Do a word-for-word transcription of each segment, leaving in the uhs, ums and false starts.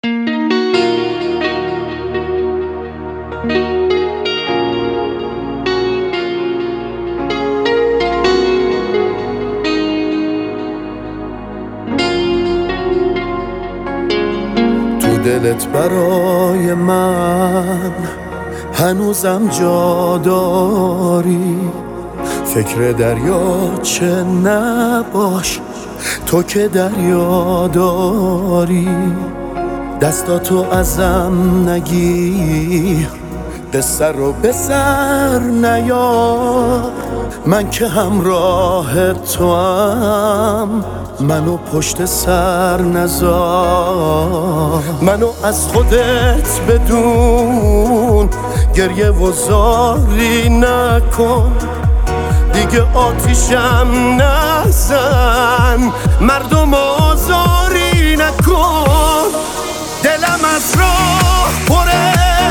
دلت برای من هنوزم جا داری، فکر دریاچه نباش تو که دریا داری. دستاتو ازم نگیر، قصه رو به سر نیار، من که همراه تو هم منو پشت سر نذار. منو از خودت بدون گریه و زاری نکن، دیگه آتیشم نزن، مردم آزاری نکن. دلم از راه پره،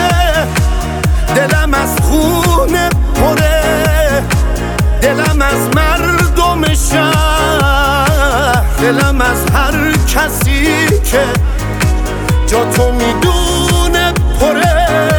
دلم از خونه پره، دلم از مردم شهر، دلم از هر کسی که جا تو میدونه پره.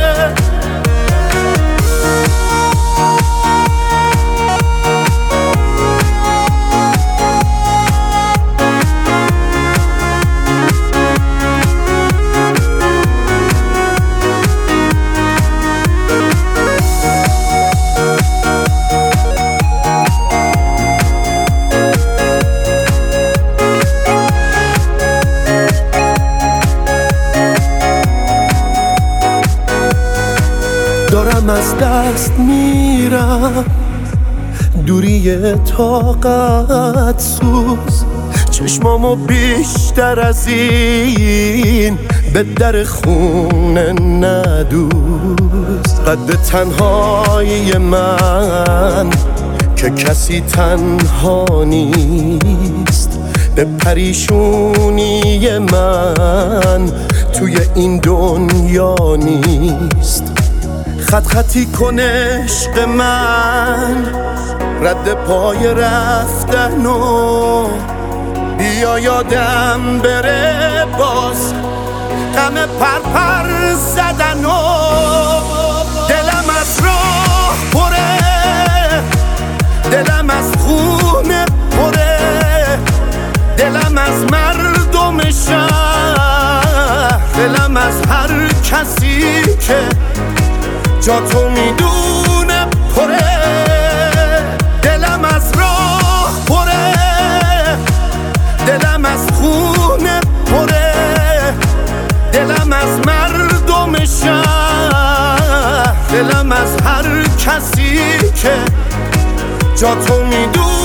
دارم از دست میرم، دوری طاقت سوز، چشمامو بیشتر از این به در خونه ندوز. قد تنهایی من که کسی تنها نیست، به پریشونی من توی این دنیا نیست. خط خطی کن عشق من، رد پای رفتن و بیا یادم بره باز غم پر پر زدن و دلم از راه پره، دلم از خونه پره، دلم از مردم شهر، دلم از هر کسی که جا تو میدونه پره. دلم از راه پره، دلم از خونه پره، دلم از مردم شهر، دلم از هر کسی که جا تو میدونه